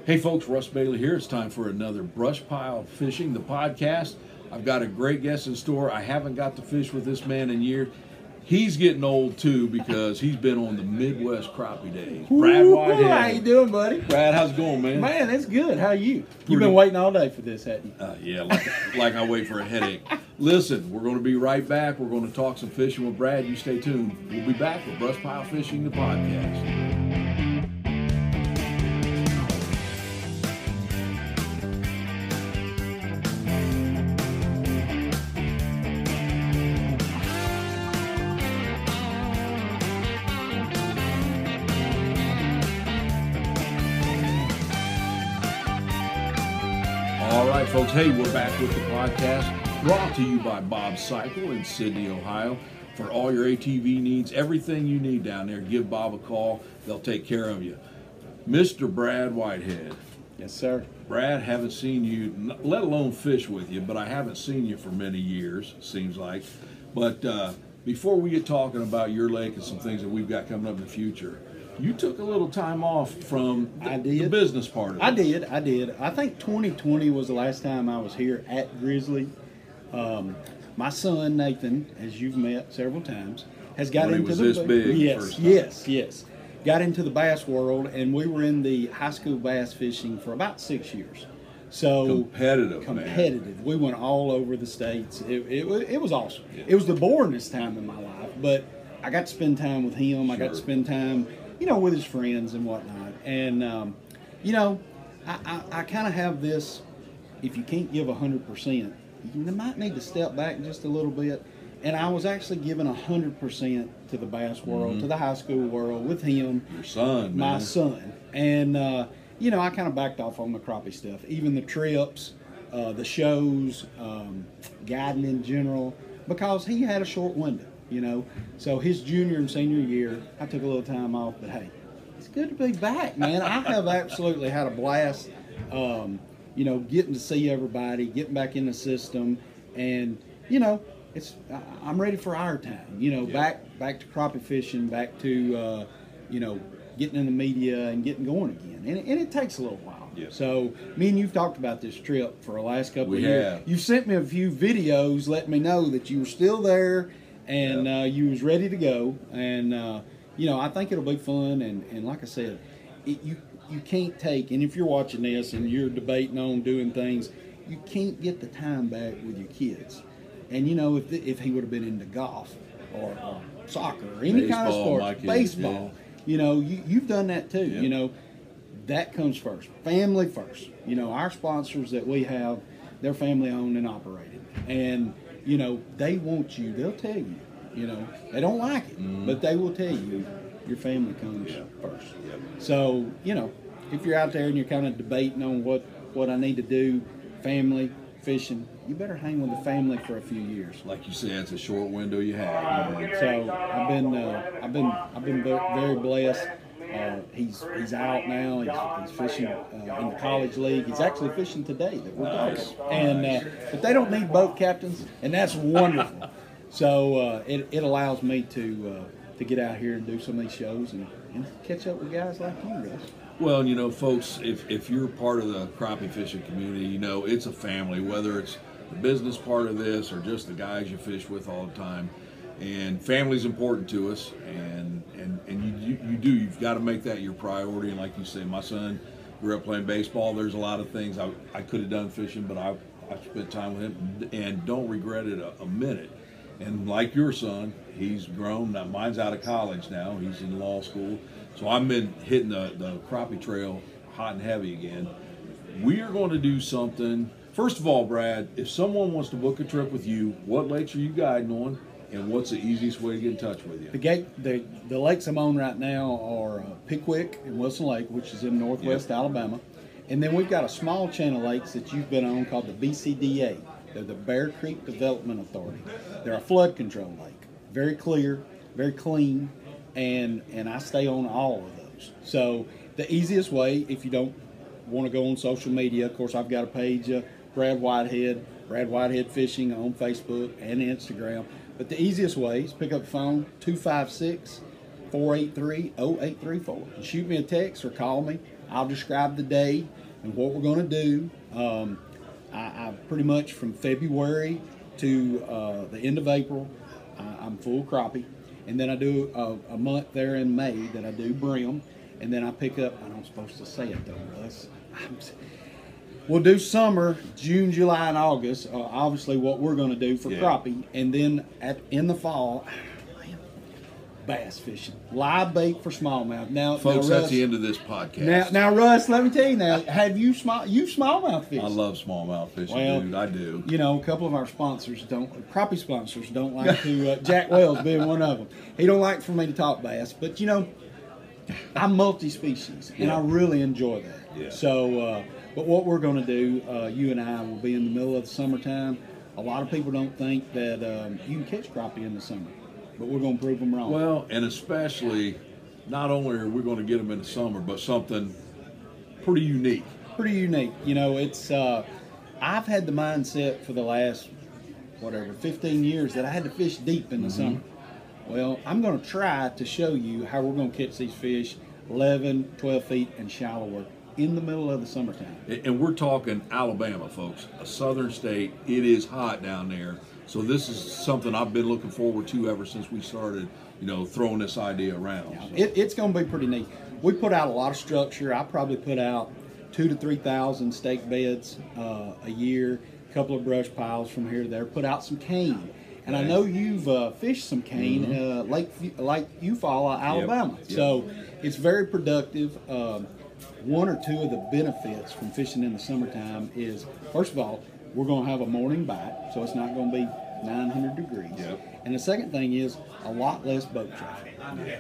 Hey folks, Russ Bailey here. It's time for another Brush Pile Fishing, the podcast. I've got a great guest in store. I haven't got to fish with this man in years. He's getting old too because he's been on the Midwest Crappie Days. Brad Whitehead. How you doing, buddy? Brad, how's it going, man? Man, it's good. How are you? Pretty- You've been waiting all day for this, haven't you? Yeah, like I wait for a headache. Listen, we're going to be right back. We're going to talk some fishing with Brad. You stay tuned. We'll be back with Brush Pile Fishing, the podcast. All right, folks. Hey, we're back with the podcast brought to you by Bob's Cycle in Sydney, Ohio. For all your ATV needs, everything you need down there, give Bob a call. They'll take care of you. Mr. Brad Whitehead. Yes, sir. Brad, haven't seen you, let alone fish with you, but I haven't seen you for many years, seems like. But before we get talking about your lake and some things that we've got coming up in the future, you took a little time off from the business part of it. I did. I think 2020 was the last time I was here at Grizzly. My son, Nathan, as you've met several times, has got When he into was the this big the first time. Yes. Got into the bass world, and we were in the high school bass fishing for about 6 years. So Competitive, man. We went all over the states. It was awesome. Yeah. It was the boringest time in my life, but I got to spend time with him. I got to Sure. spend time, with his friends and whatnot. And I kind of have this: if you can't give 100%, you might need to step back just a little bit. And I was actually giving 100% to the bass world, to the high school world with him. Your son, My man. son. And, I kind of backed off on the crappie stuff, even the trips, the shows, guiding in general, because he had a short window, So his junior and senior year, I took a little time off, but hey, it's good to be back, man. I have absolutely had a blast, getting to see everybody, getting back in the system, and, I'm ready for our time, back to crappie fishing, back to, getting in the media and getting going again. And it takes a little while. Yeah. So me and you've talked about this trip for the last couple of We years. have. You sent me a few videos letting me know that you were still there and you was ready to go. And, I think it'll be fun. And like I said, you can't take, and if you're watching this and you're debating on doing things, you can't get the time back with your kids. And, if he would have been into golf or soccer or any kind of Baseball, sport, my kids, baseball, you've done that too. Yeah. That comes first. Family first. Our sponsors that we have, they're family owned and operated. And, they want you, they'll tell you, they don't like it, but they will tell you your family comes first. Yep. So, if you're out there and you're kind of debating on what I need to do, family, fishing, you better hang with the family for a few years. Like you said, it's a short window you have. So I've been very blessed. He's out now. He's fishing in the college league. He's actually fishing today that we're Nice. talking. And but they don't need boat captains, and that's wonderful. So it allows me to get out here and do some of these shows and catch up with guys like you, Russ. Well, folks, if you're part of the crappie fishing community, it's a family, whether it's the business part of this or just the guys you fish with all the time. And family's important to us, and you've got to make that your priority. And like you say, my son grew up playing baseball. There's a lot of things I could have done fishing, but I spent time with him and don't regret it a minute. And like your son, he's grown. Now, mine's out of college now. He's in law school. So I've been hitting the crappie trail hot and heavy again. We are going to do something. First of all, Brad, if someone wants to book a trip with you, what lakes are you guiding on, and what's the easiest way to get in touch with you? The lakes I'm on right now are Pickwick and Wilson Lake, which is in northwest Alabama. And then we've got a small chain of lakes that you've been on called the BCDA. They're the Bear Creek Development Authority. They're a flood control lake. Very clear, very clean, and I stay on all of those. So the easiest way, if you don't want to go on social media, of course I've got a page, Brad Whitehead Fishing on Facebook and Instagram. But the easiest way is pick up the phone, 256-483-0834. And shoot me a text or call me. I'll describe the day and what we're going to do. I pretty much from February to the end of April, I'm full crappie. And then I do a month there in May that I do brim. And then I pick up, I don't supposed to say it though, Russ. We'll do summer, June, July, and August. Obviously what we're going to do for crappie. And then in the fall, bass fishing, live bait for smallmouth. Now, folks, Russ, that's the end of this podcast. Now, Russ, let me tell you now. Have you smallmouth fished? I love smallmouth fishing, dude. I do. You know, a couple of our sponsors crappie sponsors don't like to. Jack Wells being one of them. He don't like for me to talk bass, but you know, I'm multi-species and I really enjoy that. Yeah. So, but what we're going to do, you and I will be in the middle of the summertime. A lot of people don't think that you can catch crappie in the summer. But we're going to prove them wrong. Well, and especially, not only are we going to get them in the summer, but something pretty unique. Pretty unique. You know, it's, I've had the mindset for the last, 15 years that I had to fish deep in the summer. Well, I'm going to try to show you how we're going to catch these fish 11, 12 feet and shallower in the middle of the summertime. And we're talking Alabama, folks, a southern state. It is hot down there. So this is something I've been looking forward to ever since we started, you know, throwing this idea around. So. It's going to be pretty neat. We put out a lot of structure. I probably put out 2,000 to 3,000 stake beds a year, a couple of brush piles from here to there. Put out some cane. And I know you've fished some cane, Lake Eufaula, Alabama. Yep. So it's very productive. One or two of the benefits from fishing in the summertime is, first of all, we're going to have a morning bite, so it's not going to be 900 degrees. Yep. And the second thing is a lot less boat traffic.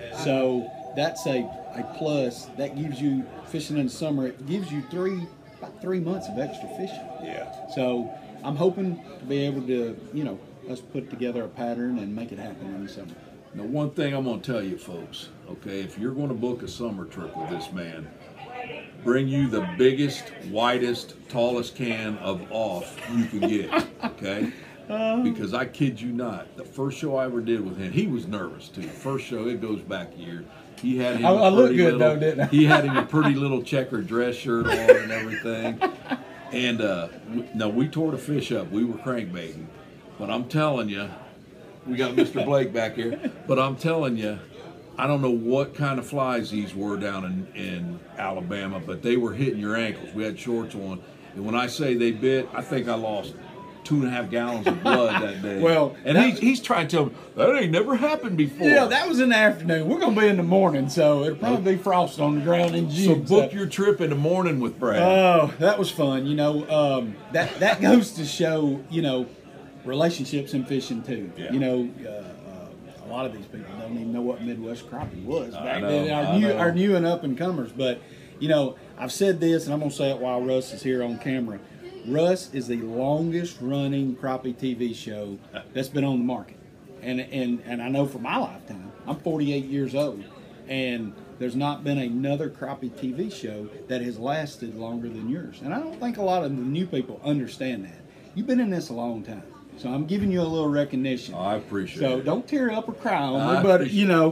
So that's a plus. That gives you, fishing in the summer, it gives you about 3 months of extra fishing. Yeah. So I'm hoping to be able to, you know, us put together a pattern and make it happen in the summer. Now, one thing I'm going to tell you, folks, okay, if you're going to book a summer trip with this man, bring you the biggest, widest, tallest can of off you can get, okay? Because I kid you not, the first show I ever did with him, he was nervous too. First show, it goes back a year. He had him I look good though, didn't I? He had him a pretty little checkered dress shirt on and everything. And no, we tore the fish up. We were crankbaiting. But I'm telling you, we got Mr. Blake back here. But I'm telling you, I don't know what kind of flies these were down in Alabama, but they were hitting your ankles. We had shorts on. And when I say they bit, I think I lost 2.5 gallons of blood that day. Well, and he's trying to tell me, that ain't never happened before. Yeah, that was in the afternoon. We're going to be in the morning, so it'll probably be frost on the ground in June. So book your trip in the morning with Brad. Oh, that was fun. You know, that goes to show, you know, relationships in fishing too. Yeah. You know, a lot of these people don't even know what Midwest crappie was back know, then. Our new and up and comers. But you know, I've said this, and I'm gonna say it while Russ is here on camera. Russ is the longest running crappie TV show that's been on the market, and I know for my lifetime, I'm 48 years old, and there's not been another crappie TV show that has lasted longer than yours. And I don't think a lot of the new people understand that. You've been in this a long time. So I'm giving you a little recognition. I appreciate it. So don't tear up or cry on me, but you know,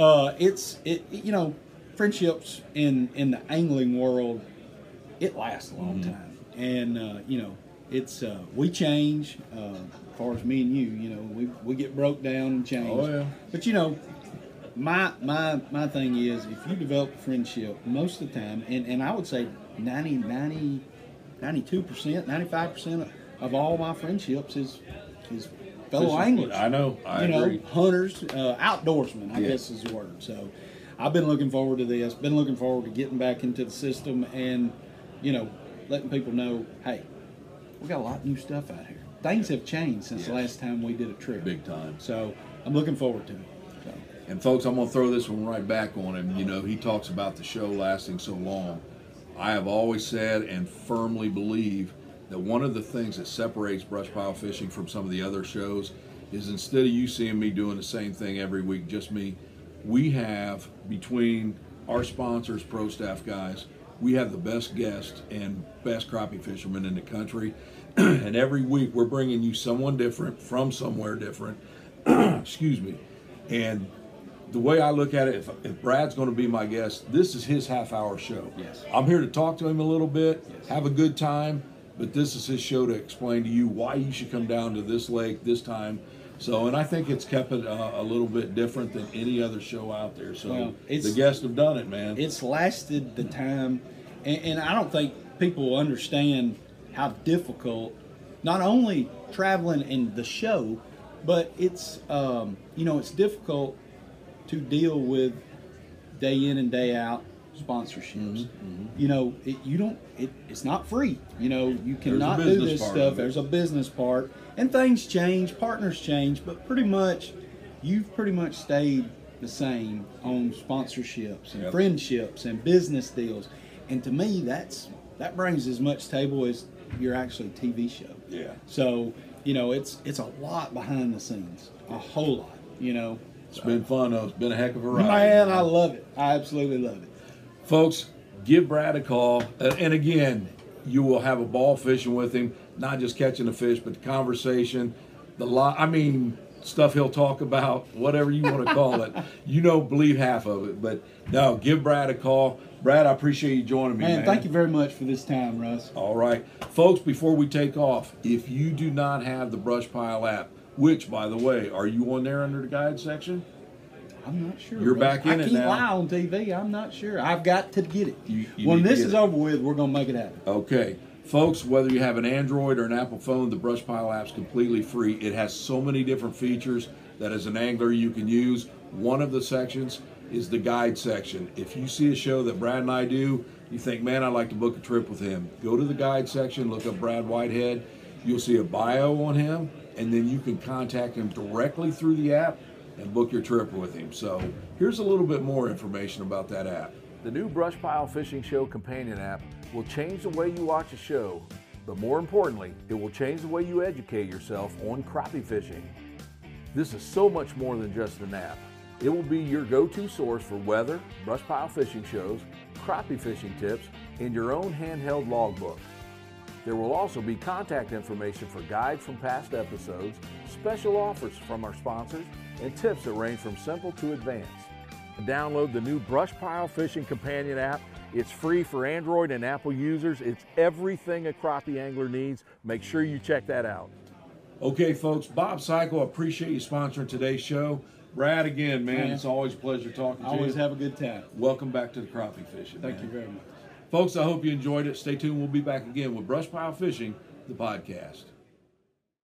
you know, friendships in the angling world, it lasts a long time, and you know, it's we change. As far as me and you know, we get broke down and change. Oh yeah. But you know, my thing is, if you develop a friendship, most of the time, and I would say 92%, 95% of all my friendships is fellow anglers. I know. I agree. Hunters, outdoorsmen, I guess is the word. So I've been looking forward to this. Been looking forward to getting back into the system and, you know, letting people know, hey, we got a lot of new stuff out here. Things have changed since the last time we did a trip. Big time. So I'm looking forward to it. So. And folks, I'm going to throw this one right back on him. You know, he talks about the show lasting so long. I have always said and firmly believe that one of the things that separates brush pile fishing from some of the other shows is, instead of you seeing me doing the same thing every week, just me, we have, between our sponsors, Pro Staff guys, we have the best guests and best crappie fishermen in the country. And every week we're bringing you someone different from somewhere different. Excuse me. And the way I look at it, if Brad's going to be my guest, this is his half-hour show. Yes. I'm here to talk to him a little bit, Yes. have a good time, but this is his show to explain to you why you should come down to this lake this time. So, and I think it's kept it a little bit different than any other show out there. So, Well, the guests have done it, man. It's lasted the time, and I don't think people understand how difficult not only traveling and the show, but it's it's difficult to deal with day in and day out sponsorships. It's not free. You cannot do this stuff. There's a business part, and things change, partners change, but you've pretty much stayed the same on sponsorships and friendships and business deals. And to me, that brings as much table as your actually TV show. Yeah. So, it's a lot behind the scenes, a whole lot, It's been fun, though. It's been a heck of a ride. Man, I love it. I absolutely love it. Folks, give Brad a call. And again, you will have a ball fishing with him, not just catching the fish, but the conversation, stuff he'll talk about, whatever you want to call it. Believe half of it. But no, give Brad a call. Brad, I appreciate you joining me, man. Thank you very much for this time, Russ. All right. Folks, before we take off, if you do not have the Brush Pile app, which, by the way, are you on there under the guide section? I'm not sure. You're Russ. back in it now. I can't lie on TV. I'm not sure. I've got to get it. You when need to this get is it. over with, we're going to make it happen. Okay. Folks, whether you have an Android or an Apple phone, the Brush Pile app is completely free. It has so many different features that as an angler you can use. One of the sections is the guide section. If you see a show that Brad and I do, you think, man, I'd like to book a trip with him, go to the guide section, look up Brad Whitehead. You'll see a bio on him, and then you can contact him directly through the app and book your trip with him. So here's a little bit more information about that app. The new Brush Pile Fishing Show companion app will change the way you watch a show, but more importantly, it will change the way you educate yourself on crappie fishing. This is so much more than just an app. It will be your go-to source for weather, brush pile fishing shows, crappie fishing tips, and your own handheld logbook. There will also be contact information for guides from past episodes, special offers from our sponsors, and tips that range from simple to advanced. Download the new Brush Pile Fishing Companion app. It's free for Android and Apple users. It's everything a crappie angler needs. Make sure you check that out. Okay, folks, Bob Cycle, appreciate you sponsoring today's show. Brad, again, man, it's always a pleasure talking to you. Always have a good time. Welcome back to the crappie fishing. Thank you very much. Folks, I hope you enjoyed it. Stay tuned. We'll be back again with Brush Pile Fishing, the podcast.